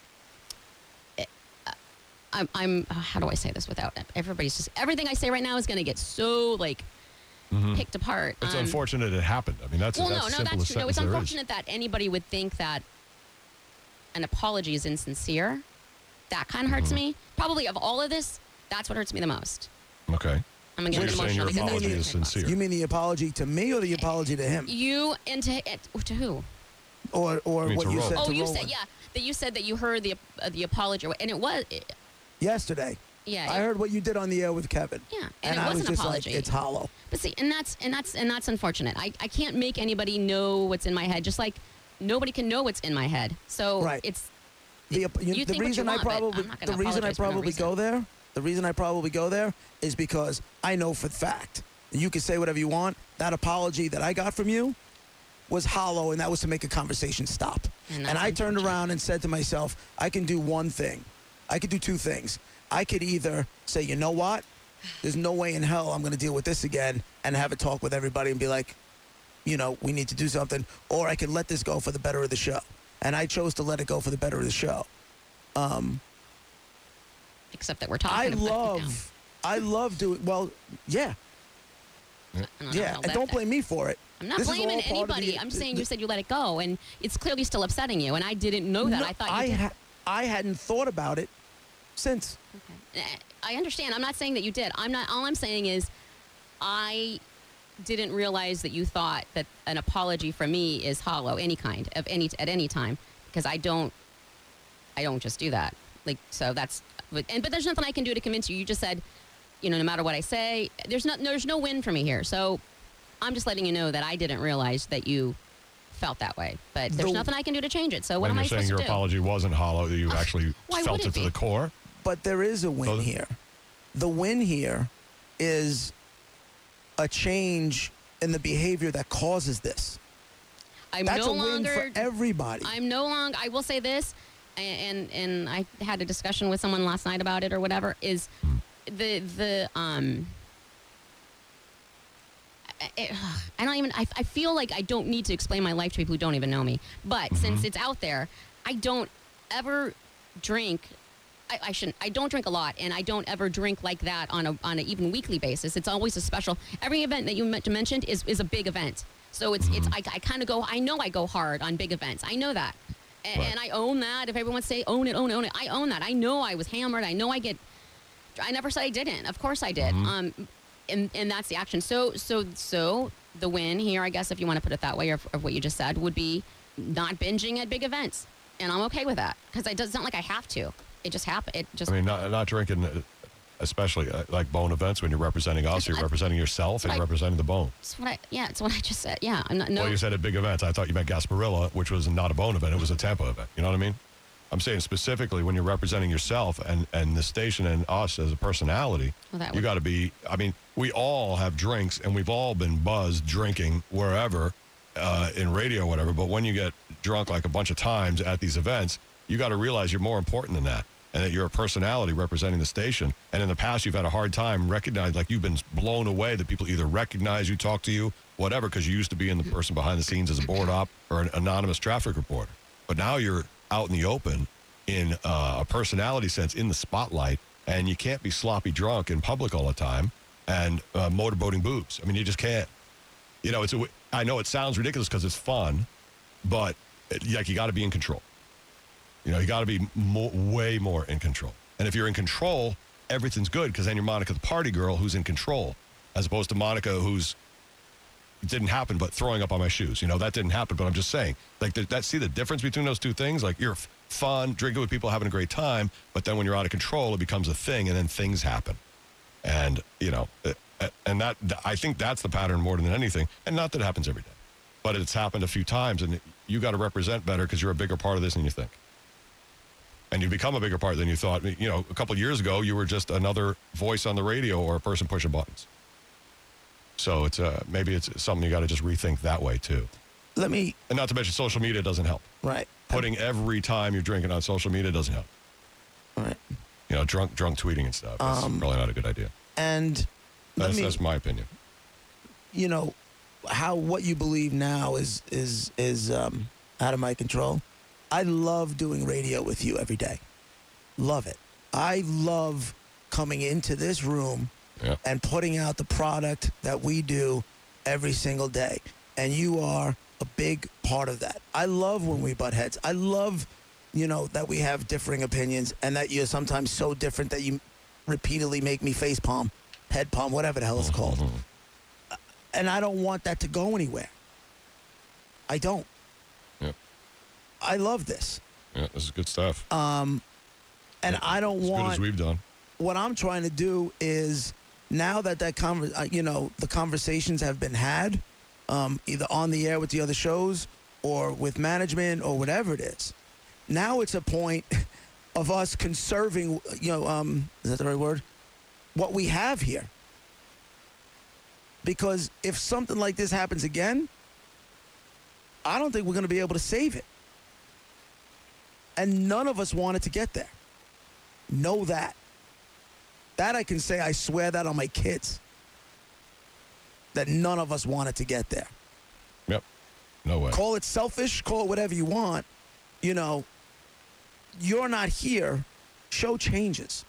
it, uh, I'm, I'm uh, how do I say this without everybody's just, everything I say right now is going to get so, like, picked apart. It's Um, unfortunate it happened. I mean, that's well, that's no, no, simple that's as true. No, it's there is. unfortunate that anybody would think that an apology is insincere. That kind of hurts Mm-hmm. me. Probably of all of this, that's what hurts me the most. Okay. I'm gonna So get you're saying emotional your because that's apology what is it costs. sincere. You mean the apology to me or the apology to him? You and to, uh, to who? Or or I mean, what to you Roland. said Oh, to you Roland said yeah. That you said that you heard the uh, the apology, and it was yesterday. yeah. I heard what you did on the air with Kevin. Yeah, and and it I was was an just apology. like, it's hollow. But see, and that's and that's and that's unfortunate. I, I can't make anybody know what's in my head, just like nobody can know what's in my head. So Right. it's The, you the think what you reason want, I but probably I'm not gonna the reason I apologize for no probably reason. go there, the reason I probably go there is because I know for the fact. You can say whatever you want. That apology that I got from you was hollow, and that was to make a conversation stop. And And, that's I turned unfortunate. around and said to myself, I can do one thing. I could do two things. I could either say, you know what? There's no way in hell I'm going to deal with this again and have a talk with everybody and be like, you know, we need to do something. Or I could let this go for the better of the show. And I chose to let it go for the better of the show. except that we're talking. I about it now. love, I love doing, well, yeah, I don't know yeah. how And that- don't blame me for it. I'm not This is blaming all part of anybody. the- I'm the- saying the- you said you let it go, and it's clearly still upsetting you. And I didn't know that. No, I thought you I, did. ha- I hadn't thought about it since. Okay. Eh, I understand. I'm not saying that you did. I'm not. All I'm saying is, I didn't realize that you thought that an apology from me is hollow, any kind of any at any time, because I don't. I don't just do that. Like so. That's. But, and but there's nothing I can do to convince you. You just said, you know, no matter what I say, there's no there's no win for me here. So, I'm just letting you know that I didn't realize that you felt that way. But there's The- nothing I can do to change it. So what and am I you're saying supposed your to do? apology wasn't hollow, that you actually why felt would it it to be? the core. But there is a win Oh. here. The win here is a change in the behavior that causes this. I'm That's no a win longer. for everybody. I'm no longer. I will say this, and, and and I had a discussion with someone last night about it or whatever. Is the the um. It, I don't even. I, I feel like I don't need to explain my life to people who don't even know me. But since it's out there, I don't ever drink. I, I shouldn't. I don't drink a lot, and I don't ever drink like that on a on an even weekly basis. It's always a special. Every event that you men- mentioned is is a big event. So it's it's. I, I kind of go. I know I go hard on big events. I know that, and, Right. and I own that. If everyone say own it, own it, own it, I own that. I know I was hammered. I know I get. I never said I didn't. Of course I did. Um, and and that's the action. So so so the win here, I guess, if you want to put it that way, of, of what you just said, would be not binging at big events, and I'm okay with that because it does not like I have to. It just happened. It just. I mean, not, not drinking, uh, especially uh, like Bone events when you're representing us, you're I- representing yourself, and I- you're representing the Bone. It's what I, yeah, it's what I just said. Yeah, I'm not, no. Well, you said at big events. I thought you meant Gasparilla, which was not a Bone event. It was a Tampa event. You know what I mean? I'm saying specifically when you're representing yourself and, and the station and us as a personality, Well, that you would- got to be, I mean, we all have drinks and we've all been buzzed drinking wherever, uh, in radio or whatever. But when you get drunk like a bunch of times at these events, you got to realize you're more important than that and that you're a personality representing the station. And in the past, you've had a hard time recognizing, like you've been blown away that people either recognize you, talk to you, whatever, because you used to be in the person behind the scenes as a board op or an anonymous traffic reporter. But now you're out in the open in uh, a personality sense in the spotlight, and you can't be sloppy drunk in public all the time and uh, motorboating boobs. I mean, you just can't. You know, it's a, I know it sounds ridiculous because it's fun, but it, like you got to be in control. You know, you got to be mo- way more in control. And if you're in control, everything's good because then you're Monica the party girl who's in control, as opposed to Monica who's it didn't happen, but throwing up on my shoes. You know, that didn't happen, but I'm just saying, like, that, that see the difference between those two things? Like, you're f- fun, drinking with people, having a great time, but then when you're out of control, it becomes a thing, and then things happen. And, you know, uh, uh, and that, I think that's the pattern more than anything. And not that it happens every day, but it's happened a few times, and you got to represent better because you're a bigger part of this than you think. And you become a bigger part than you thought. You know, a couple of years ago, you were just another voice on the radio or a person pushing buttons. So it's uh, maybe it's something you got to just rethink that way too. Let me, And not to mention social media doesn't help. right. Putting every time you're drinking on social media doesn't help. Right. You know, drunk drunk tweeting and stuff. That's Um, probably not a good idea. And let That's, me, that's my opinion. you know, how what you believe now is is is um, out of my control. I love doing radio with you every day. Love it. I love coming into this room Yeah. and putting out the product that we do every single day. And you are a big part of that. I love when we butt heads. I love, you know, that we have differing opinions and that you're sometimes so different that you repeatedly make me face palm, head palm, whatever the hell it's called. And I don't want that to go anywhere. I don't. Yeah. I love this. Yeah, this is good stuff. And I don't as good want as we've done. what I'm trying to do is now that that conver- uh, you know the conversations have been had, um, either on the air with the other shows or with management or whatever it is. Now it's a point of us conserving, you know, um, is that the right word? What we have here. Because if something like this happens again, I don't think we're going to be able to save it. And none of us want it to get there. Know that. That I can say, I swear that on my kids. That none of us want it to get there. Yep. No way. Call it selfish, call it whatever you want. You know, you're not here. Show changes.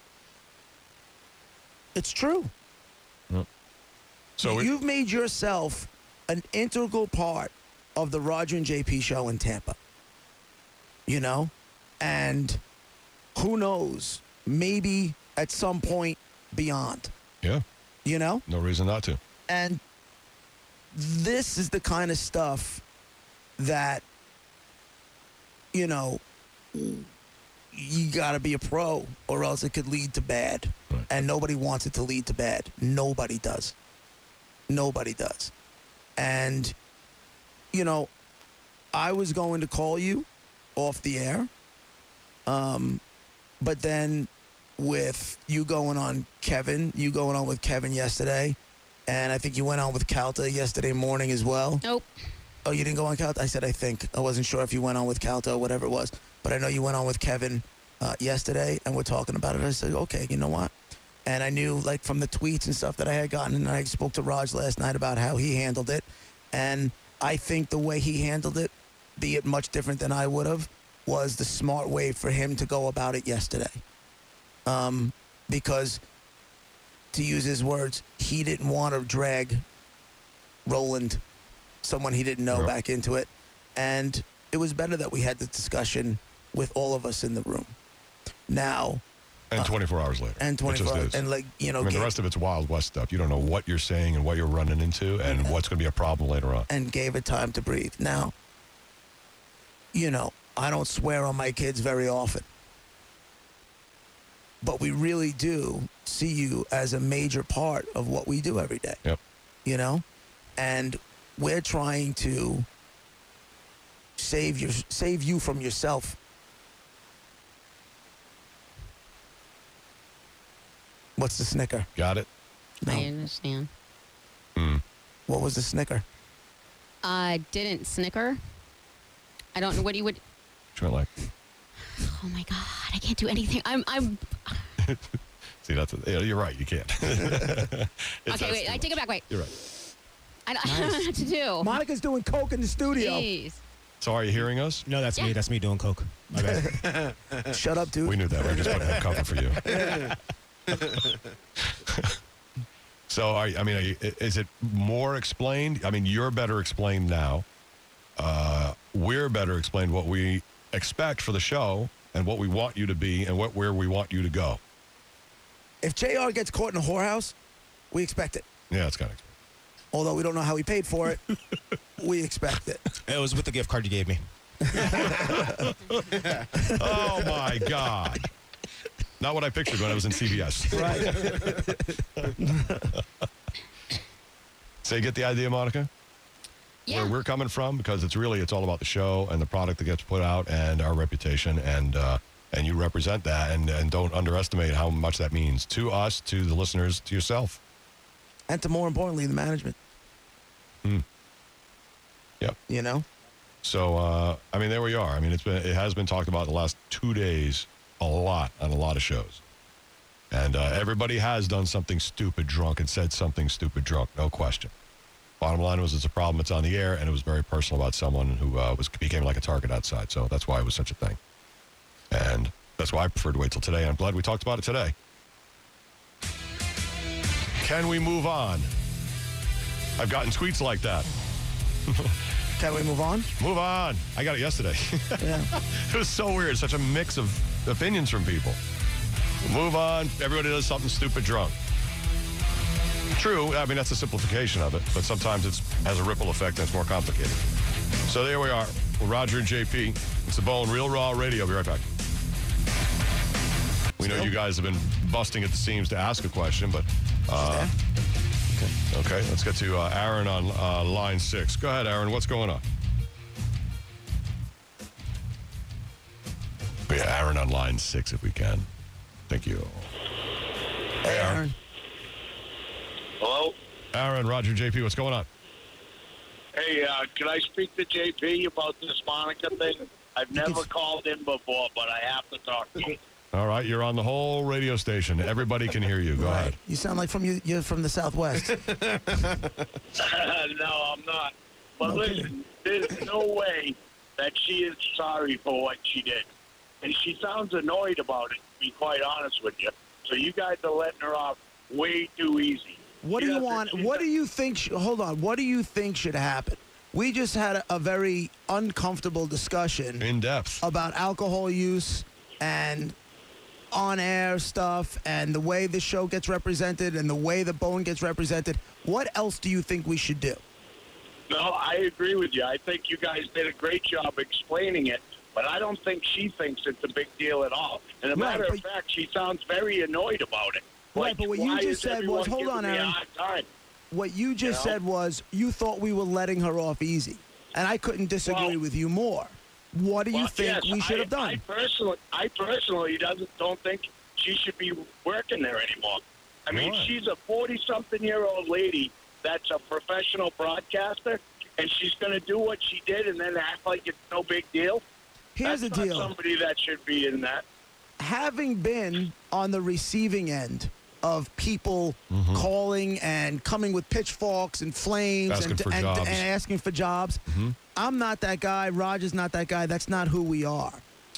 It's true. So we- You've made yourself an integral part of the Roger and J P show in Tampa. You know? And who knows? Maybe at some point beyond. yeah, You know? no reason not to. And this is the kind of stuff that, you know, you got to be a pro or else it could lead to bad. Right. And nobody wants it to lead to bad. Nobody does. Nobody does. And, you know, I was going to call you off the air. Um, but then with you going on Kevin, you going on with Kevin yesterday, and I think you went on with Calta yesterday morning as well. Nope. Oh, you didn't go on Calta? I said I think. I wasn't sure if you went on with Calta or whatever it was. But I know you went on with Kevin uh, yesterday, and we're talking about it. I said, okay, you know what? And I knew, like, from the tweets and stuff that I had gotten, and I spoke to Raj last night about how he handled it. And I think the way he handled it, be it much different than I would have, was the smart way for him to go about it yesterday. Um, because, to use his words, he didn't want to drag Roland, someone he didn't know, Yeah. back into it. And it was better that we had the discussion with all of us in the room. Now, And twenty-four hours later. and It twenty-four just hours, is. and like, you know, I mean, the gave, rest of it's Wild West stuff. You don't know what you're saying and what you're running into and what's going to be a problem later on. and gave it time to breathe. Now, you know, I don't swear on my kids very often, but we really do see you as a major part of what we do every day. Yep. You know, and we're trying to save your save you from yourself What's the snicker? Got it? No. I understand. What was the snicker? I didn't snicker. I don't know what you would. Trying like. Oh my God! I can't do anything. I'm. I'm. See, that's a, yeah, you're right. You can't. It's Okay, wait. I that take it back. Wait. You're right. I don't, I don't know what to do. Monica's doing coke in the studio. Jeez. So are you hearing us? No, that's Yeah. me. That's me doing coke. My bad. Shut up, dude. We knew that. We were just putting a cover for you. So, are, you- I mean, are you, is it more explained? I mean, you're better explained now. Uh, we're better explained what we expect for the show and what we want you to be and what where we want you to go. If J R gets caught in a whorehouse, we expect it. Yeah, it's kind of. Although we don't know how he paid for it, we expect it. It was with the gift card you gave me. Oh my God! Not what I pictured when I was in C B S. Right. So you get the idea, Monica? Yeah. Where we're coming from, because it's really it's all about the show and the product that gets put out and our reputation, and uh, and you represent that, and and don't underestimate how much that means to us, to the listeners, to yourself. And to more importantly, the management. Yep. You know? So uh, I mean, there we are. I mean, it's been it has been talked about the last two days a lot on a lot of shows, and uh, everybody has done something stupid drunk and said something stupid drunk, no question. Bottom line was it's a problem. It's on the air, and it was very personal about someone who uh, was became like a target outside. So that's why it was such a thing, and that's why I preferred to wait till today. I'm glad we talked about it today. Can we move on? I've gotten tweets like that. Can we move on? Move on. I got it yesterday. Yeah. It was so weird. Such a mix of opinions from people. Move on. Everybody does something stupid drunk. True. I mean, that's a simplification of it, but sometimes it has a ripple effect and it's more complicated. So there we are. With Roger and J P. It's the Bone Real Raw Radio. I'll be right back. We know you guys have been busting at the seams to ask a question, but uh, okay. Let's get to uh, Aaron on uh, line six. Go ahead, Aaron. What's going on? Oh, yeah, Aaron on line six, if we can. Thank you. Hey, Aaron. Hello? Aaron, Roger, J P, what's going on? Hey, uh, can I speak to J P about this Monica thing? I've never called in before, but I have to talk to you. All right, you're on the whole radio station. Everybody can hear you. Go ahead. You sound like from you, you're from the Southwest. No, I'm not. But No listen, there's no way that she is sorry for what she did. And she sounds annoyed about it, to be quite honest with you. So you guys are letting her off way too easy. What She do you doesn't- want? she What do doesn't- you think? Sh- hold on. What do you think should happen? We just had a, a very uncomfortable discussion In depth. about alcohol use and on-air stuff and the way the show gets represented and the way the Bone gets represented. What else do you think we should do? No, I agree with you. I think you guys did a great job explaining it, but I don't think she thinks it's a big deal at all. And a Right, matter of but- fact, she sounds very annoyed about it. Right, Like, but what you why just is said was- everyone hold giving on, me a Aaron. hard time? What you just You know? said was you thought we were letting her off easy, and I couldn't disagree Well- with you more. What do you Well, think yes, we should I- have done? I personally, I personally doesn't don't think she should be working there anymore. I mean, Why? she's a forty-something-year-old lady that's a professional broadcaster, and she's going to do what she did and then act like it's no big deal. Here's that's the not deal. somebody that should be in that. Having been on the receiving end of people Mm-hmm. calling and coming with pitchforks and flames Asking and, for and, jobs. Mm-hmm. and asking for jobs, I'm not that guy. Roger's not that guy. That's not who we are.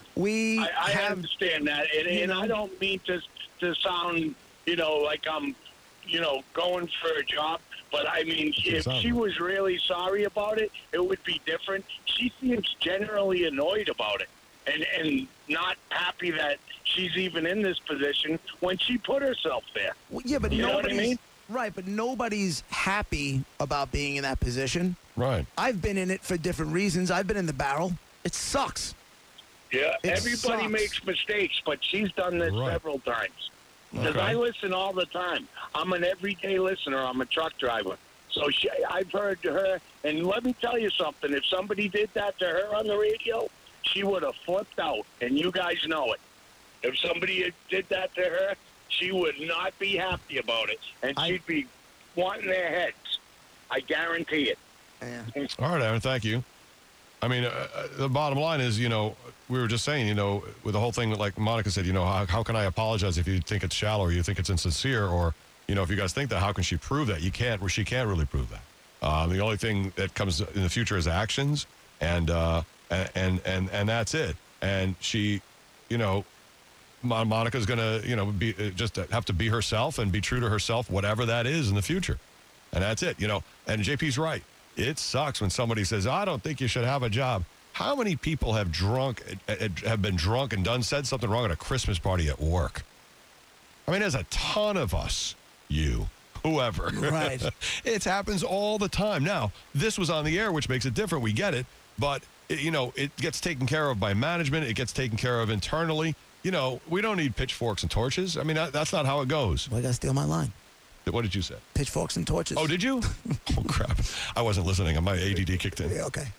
We I, I have. understand that, and, you and know- I don't mean to to sound, you know, like I'm, you know, going for a job. But I mean, if sound she like- was really sorry about it, it would be different. She seems generally annoyed about it, and and not happy that she's even in this position when she put herself there. Well, yeah, but You know what I nobody's mean? right. But nobody's happy about being in that position. Right. I've been in it for different reasons. I've been in the barrel. It sucks. Yeah, It everybody sucks. makes mistakes, but she's done this Right. several times. Because Okay. I listen all the time. I'm an everyday listener. I'm a truck driver. So she, I've heard her, and let me tell you something. If somebody did that to her on the radio, she would have flipped out, and you guys know it. If somebody had did that to her, she would not be happy about it, and I- she'd be wanting their heads. I guarantee it. Yeah. All right, Aaron, thank you. I mean, uh, uh, the bottom line is, you know, we were just saying, you know, with the whole thing, like Monica said, you know, how, how can I apologize if you think it's shallow or you think it's insincere, or, you know, if you guys think that, how can she prove that? You can't, or she can't really prove that. Um, the only thing that comes in the future is actions, and uh, and and and that's it. And she, you know, Mon- Monica's gonna, you know, be uh, just have to be herself and be true to herself, whatever that is in the future, and that's it. You know, and J P's right. It sucks when somebody says, "I don't think you should have a job." How many people have drunk, have been drunk and done said something wrong at a Christmas party at work? I mean, there's a ton of us. You, whoever. Right. It happens all the time. Now, this was on the air, which makes it different. We get it, but it, you know, it gets taken care of by management. It gets taken care of internally. You know, we don't need pitchforks and torches. I mean, that, that's not how it goes. Well, I got to steal my line. What did you say? Pitchforks and torches. Oh, did you? Oh, crap. I wasn't listening. My A D D kicked in. Yeah, okay.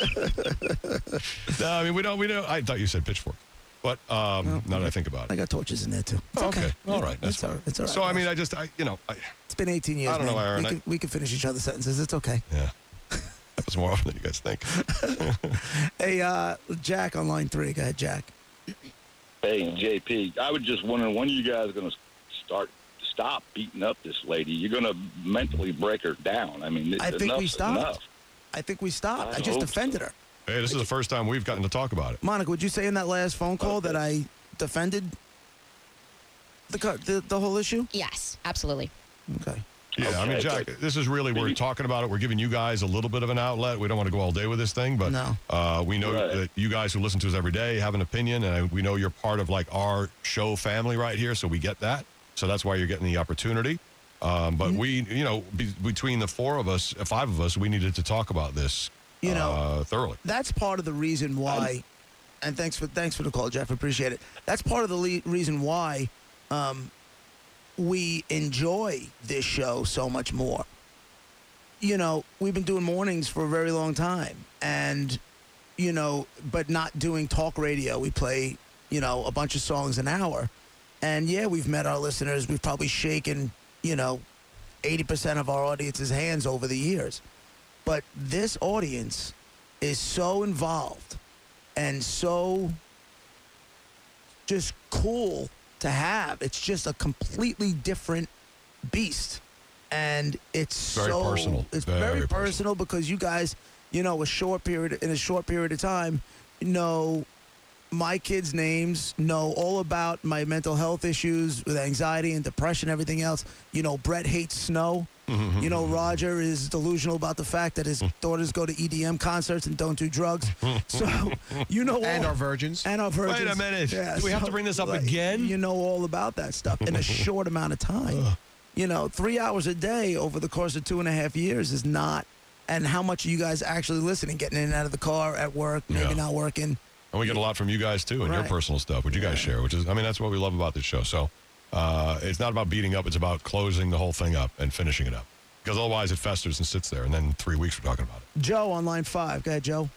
No, I mean, we don't, we don't. I thought you said pitchfork. But um, Well, now that I think about I it. got torches in there, too. It's Oh, okay. All right. That's it's all, fine. it's all right. So, I mean, I just, I, you know, I, It's been eighteen years, I don't know, man. Aaron. We I- can, we can finish each other's sentences. It's okay. yeah. Happens more often than you guys think. Hey, uh, Jack on line three. Go ahead, Jack. Hey, J P, I was just wondering when are you guys going to start stop beating up this lady? You're going to mentally break her down. I mean, I think enough we is stopped. enough. I think we stopped. I I, just hope defended so. her. Hey, this is the first time we've gotten to talk about it. Monica, would you say in that last phone call that I defended the, co- the the whole issue? Yes, absolutely. Okay. Yeah, I mean, Okay, Jack, good. this is really, we're Maybe- talking about it. We're giving you guys a little bit of an outlet. We don't want to go all day with this thing, but No. uh, we know Right. that you guys who listen to us every day have an opinion, and we know you're part of like our show family right here, so we get that. So that's why you're getting the opportunity. Um, but we, you know, be, between the four of us, uh, five of us, we needed to talk about this You know, uh, thoroughly. That's part of the reason why. And thanks for thanks for the call, Jeff. Appreciate it. That's part of the le- reason why um, we enjoy this show so much more. You know, we've been doing mornings for a very long time, and you know, but not doing talk radio. We play, you know, a bunch of songs an hour, and yeah, we've met our listeners. We've probably shaken, you know, eighty percent of our audience's hands over the years. But this audience is so involved and so just cool to have. It's just a completely different beast. And it's Very so personal. It's Very very, personal. personal because you guys, you know, a short period in a short period of time, know my kids' names, know all about my mental health issues with anxiety and depression, everything else. You know, Brett hates snow. You know, Roger is delusional about the fact that his daughters go to E D M concerts and don't do drugs. So, you know, And all, our virgins. and our virgins. Wait a minute. Do we have to bring this up like, again? You know all about that stuff in a short amount of time. You know, three hours a day over the course of two and a half years is not. And how much are you guys actually listening, getting in and out of the car, at work, maybe Yeah. not working? And we get a lot from you guys too, and your Right. personal stuff, which you guys share, which is, I mean, that's what we love about this show. So uh, it's not about beating up; it's about closing the whole thing up and finishing it up. Because otherwise, it festers and sits there, and then in three weeks we're talking about it. Joe on line five. Go ahead, Joe.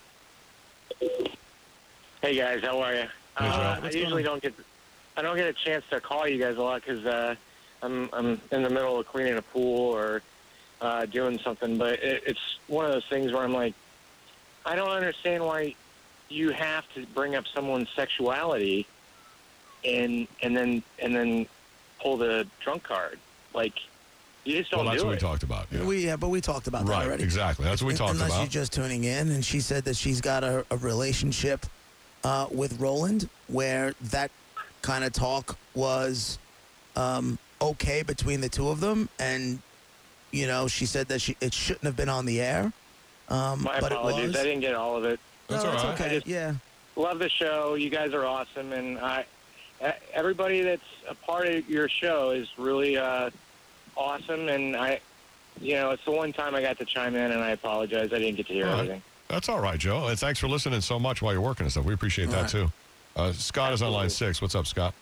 Hey guys, how are you? Hey, Joe. Uh, I What's usually going don't get, I don't get a chance to call you guys a lot because uh, I'm I'm in the middle of cleaning a pool or uh, doing something. But it, it's one of those things where I'm like, I don't understand why you have to bring up someone's sexuality and and then and then pull the drunk card. Like, you just don't Well, that's do what we it. talked about. Yeah. We yeah, but we talked about that Right, already. exactly. That's what we talked Unless about. you're just tuning in, and she said that she's got a, a relationship uh, with Roland where that kind of talk was um, okay between the two of them, and you know, she said that she it shouldn't have been on the air. Um, My but apologies. it was. I didn't get all of it. That's no, all it's right. okay. I just- yeah. Love the show. You guys are awesome, and I, e- everybody that's a part of your show is really uh, awesome. And I, you know, it's the one time I got to chime in, and I apologize. I didn't get to hear All right. everything. That's all right, Joe. And thanks for listening so much while you're working and stuff. We appreciate that right. too. Uh, Scott is on line six. What's up, Scott?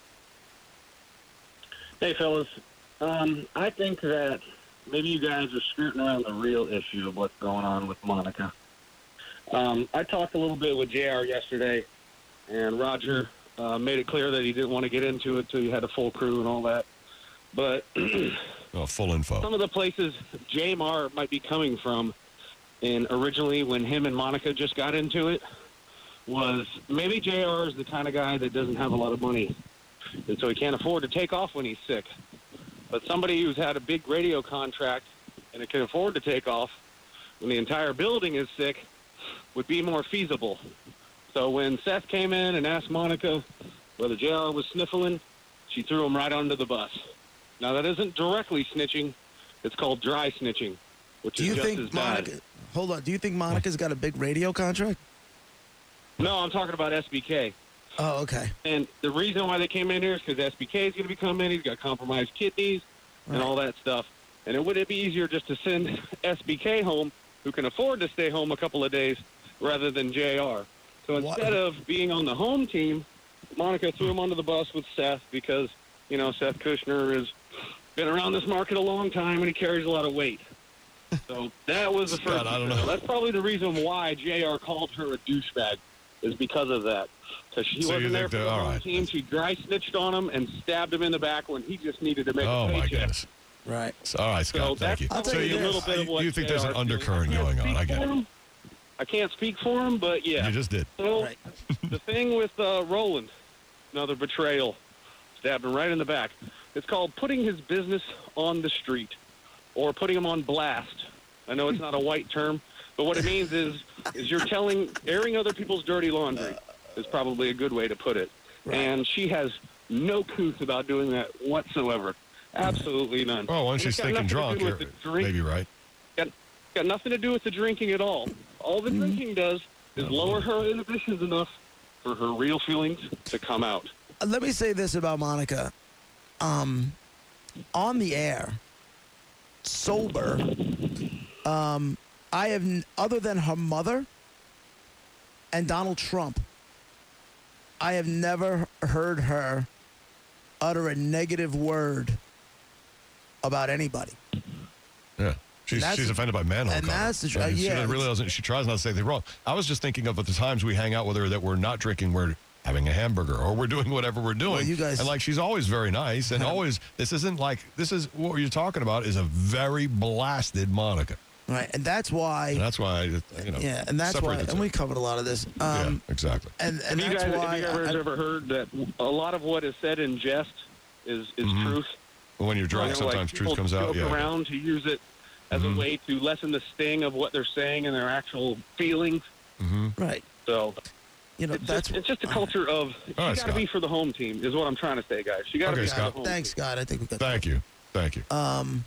Hey, fellas. Um, I think that maybe you guys are skirting around the real issue of what's going on with Monica. Um, I talked a little bit with J R yesterday, and Roger uh, made it clear that he didn't want to get into it until you had a full crew and all that. But Oh, full info. some of the places J M R might be coming from, and originally when him and Monica just got into it, was maybe J R is the kind of guy that doesn't have a lot of money, and so he can't afford to take off when he's sick. But somebody who's had a big radio contract and it can afford to take off when the entire building is sick would be more feasible. So when Seth came in and asked Monica whether J R was sniffling, she threw him right under the bus. Now, that isn't directly snitching. It's called dry snitching, which Do is you just as think bad. Monica? Hold on. Do you think Monica's got a big radio contract? No, I'm talking about S B K. Oh, okay. And the reason why they came in here is because S B K is going to be coming in. He's got compromised kidneys and Right. all that stuff. And it would it be easier just to send S B K home, who can afford to stay home a couple of days, rather than J R? So What- instead of being on the home team, Monica threw him under the bus with Seth because, you know, Seth Kushner has been around this market a long time and he carries a lot of weight. So that was the first. Scott, I don't know. That's probably the reason why J R called her a douchebag, is because of that. Because she So you wasn't there think for that- the all home right. team. She dry snitched on him and stabbed him in the back when he just needed to make Oh, a my paycheck. goodness. Right. So, all right, So Scott, thank that's you. I'll tell So you you, a little bit of what you think there's an J R 's doing. undercurrent I can't going on. speak I get for it. him. I can't speak for him, but yeah. You just did. So Right. the thing with uh, Roland, another betrayal, stabbed him right in the back. It's called putting his business on the street, or putting him on blast. I know it's not a white term, but what it means is is you're telling, airing other people's dirty laundry is probably a good way to put it. Right. And she has no couth about doing that whatsoever. Absolutely none. Oh, when And she's it's got thinking nothing to drunk, do you're with the drink. maybe right. Got, got nothing to do with the drinking at all. All the drinking does is lower her inhibitions enough for her real feelings to come out. Uh, Let me say this about Monica. Um, on the air, sober, um, I have, n- other than her mother and Donald Trump, I have never heard her utter a negative word about anybody. Yeah. She's, that's- she's offended by manhole and cover. that's the tr- And she yeah. really doesn't. She tries not to say anything wrong. I was just thinking of the times we hang out with her that we're not drinking. We're having a hamburger or we're doing whatever we're doing. Well, you guys- and like she's always very nice and always. This isn't like this is what you're talking about. Is a very blasted Monica. Right, and that's why. And that's why you know. yeah, and that's separate why. the And two. we covered a lot of this. Um, yeah, exactly. And and Have you that's guys, why. have you guys I- ever heard that a lot of what is said in jest is, is Mhm. truth? When you're drunk, You know, like sometimes people truth comes out. joke Yeah. around to use it as Mhm. a way to lessen the sting of what they're saying and their actual feelings. Mm-hmm. right, So you know it's, that's. just, it's just a culture of you All right, got to Scott. be for the home team is what I'm trying to say, guys. You got to Okay, be Scott. for the home Thanks, team. Scott. I think we got. Thank you. Thank you. Um.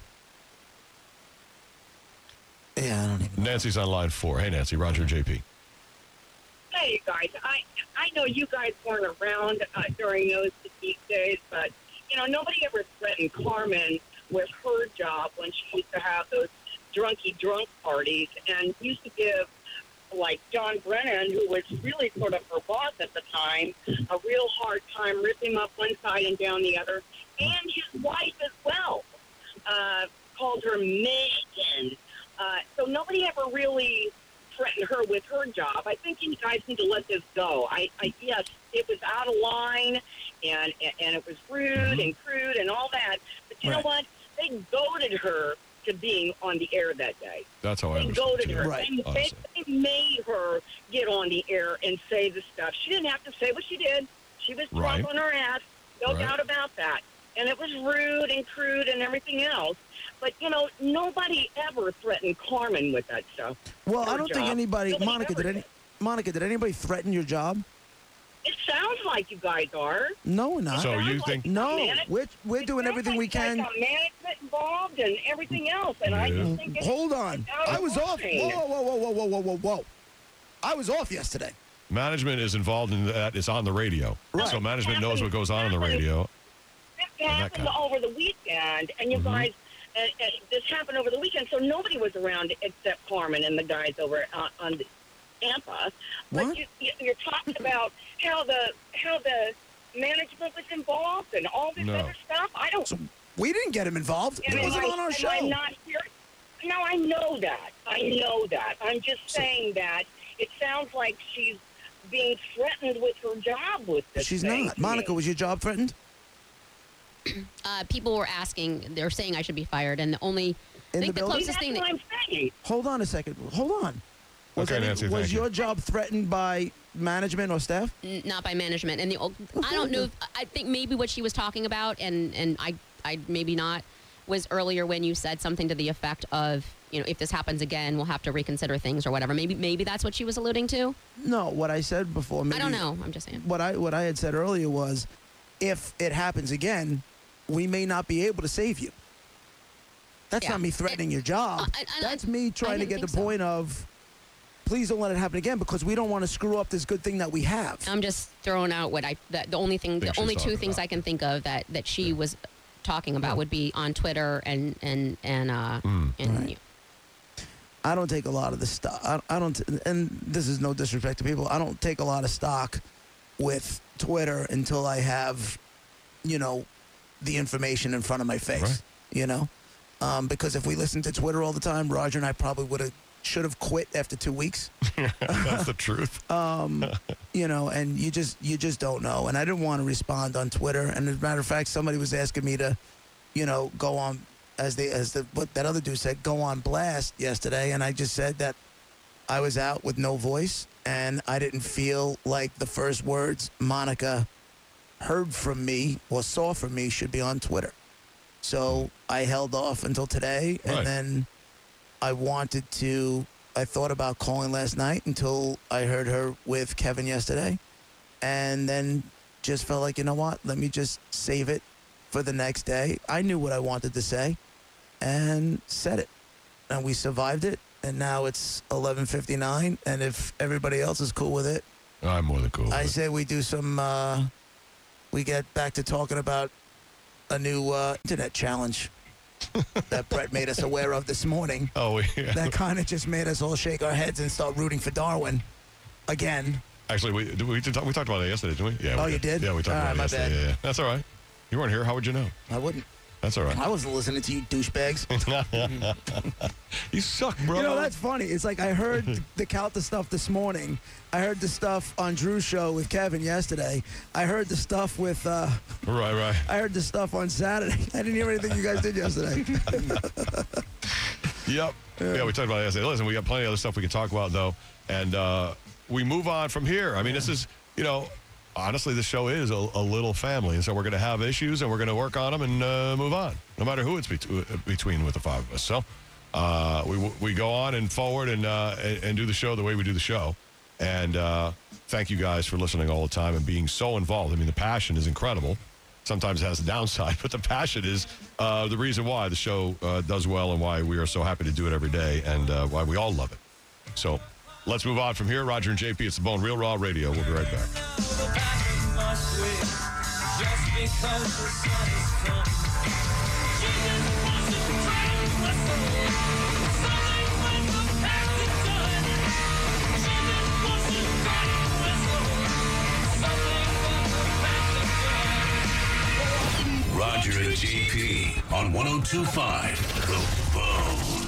Yeah, I don't even. Nancy's on line four. Hey, Nancy. Roger and J P. Hey, you guys. I I know you guys weren't around uh, during those defeat days, but you know nobody ever threatened Carmen with her job when she used to have those drunky drunk parties and used to give like John Brennan, who was really sort of her boss at the time, a real hard time, rip him up one side and down the other, and his wife as well. Uh, called her Megan. Uh, so nobody ever really threatened her with her job. I think you guys need to let this go. I, I yes, it was out of line, and and it was rude and crude and all that. But you know Right. what? They goaded her to being on the air that day. That's how I They understand goaded it, too. her. Right. They, they, Honestly. they made her get on the air and say the stuff. She didn't have to say what she did. She was drunk Right. on her ass. No Right. doubt about that. And it was rude and crude and everything else. But, you know, nobody ever threatened Carmen with that stuff. Well, I Her don't think job. anybody. Nobody Monica, ever did any? Monica, did anybody threaten your job? It sounds like you guys are. No, we're not. So Sounds you like think- you got No, manage- we're we're it doing sounds everything like we you guys can. got management involved and everything else. And I Yeah. just think it's Hold on, out of I was off. line. Whoa, whoa, whoa, whoa, whoa, whoa, whoa, whoa! I was off yesterday. Management is involved in that. It's on the radio. Right. So management knows what goes on on the radio. This that happened kind. over the weekend, and you Mhm. guys, uh, uh, this happened over the weekend, so nobody was around except Carmen and the guys over uh, on the Tampa. But What? you, you, you're talking about how the how the management was involved and all this No. other stuff. I don't. So we didn't get him involved. and It am wasn't I- on our am show. I not here? No, I know that. I know that. I'm just So- saying that it sounds like she's being threatened with her job with this. She's thing not. to Monica, me. was your job threatened? uh, people were asking, they're saying I should be fired, and the only, I In think the the, building? closest thing That's that, what I'm saying. Hold on a second. Hold on. Was, Okay, any- Nancy, was thank you. your job threatened by management or staff? N- not by management, and the I don't know. If, I think maybe what she was talking about, and and I I maybe not, was earlier when you said something to the effect of, you know, if this happens again, we'll have to reconsider things or whatever. Maybe maybe that's what she was alluding to. No, what I said before. Maybe, I don't know. I'm just saying. What I what I had said earlier was, if it happens again, we may not be able to save you. That's Yeah. not me threatening your job. Uh, I- I- That's me trying to didn't get the think so. point of, please don't let it happen again, because we don't want to screw up this good thing that we have. I'm just throwing out what I the, the only thing, Think the she's only two talking things about. I can think of that that she was talking about would be on Twitter and and and uh Mm. and Right. I don't take a lot of the stock. I, I don't, and this is no disrespect to people. I don't take a lot of stock with Twitter until I have, you know, the information in front of my face. Right. You know, um, because if we listened to Twitter all the time, Roger and I probably would have should have quit after two weeks. That's the truth. Um, you know, and you just you just don't know. And I didn't want to respond on Twitter. And as a matter of fact, somebody was asking me to, you know, go on as they as the what that other dude said, go on blast yesterday. And I just said that I was out with no voice, and I didn't feel like the first words Monica heard from me or saw from me should be on Twitter. So I held off until today, and Right. then I wanted to. I thought about calling last night until I heard her with Kevin yesterday, and then just felt like, you know what? Let me just save it for the next day. I knew what I wanted to say, and said it, and we survived it. And now it's eleven fifty-nine, and if everybody else is cool with it, I'm more than cool. I with it. say we do some. Uh, we get back to talking about a new uh, internet challenge that Brett made us aware of this morning. Oh, yeah. That kind of just made us all shake our heads and start rooting for Darwin again. Actually, we did we, did talk, we talked about that yesterday, didn't we? Yeah. Oh, we you did? Yeah, we talked All about right, it my yesterday. bad. Yeah, yeah. That's all right. You weren't here. How would you know? I wouldn't. That's all right. I wasn't listening to you douchebags. You suck, bro. You know, that's funny. It's like I heard the Calta stuff this morning. I heard the stuff on Drew's show with Kevin yesterday. I heard the stuff with, uh, right, right. I heard the stuff on Saturday. I didn't hear anything you guys did yesterday. Yep. Yeah, we talked about it yesterday. Listen, we got plenty of other stuff we can talk about, though. And uh, we move on from here. I mean, this is, you know, honestly, this show is a, a little family. And so we're going to have issues, and we're going to work on them and uh, move on, no matter who it's bet- between with the five of us. So uh, we we go on and forward and, uh, and, and do the show the way we do the show. And uh, thank you guys for listening all the time and being so involved. I mean, the passion is incredible. Sometimes it has a downside, but the passion is uh, the reason why the show uh, does well and why we are so happy to do it every day and uh, why we all love it. So let's move on from here. Roger and J P, it's the Bone Real Raw Radio. We'll be right back. Roger and J P on one oh two point five The Bone.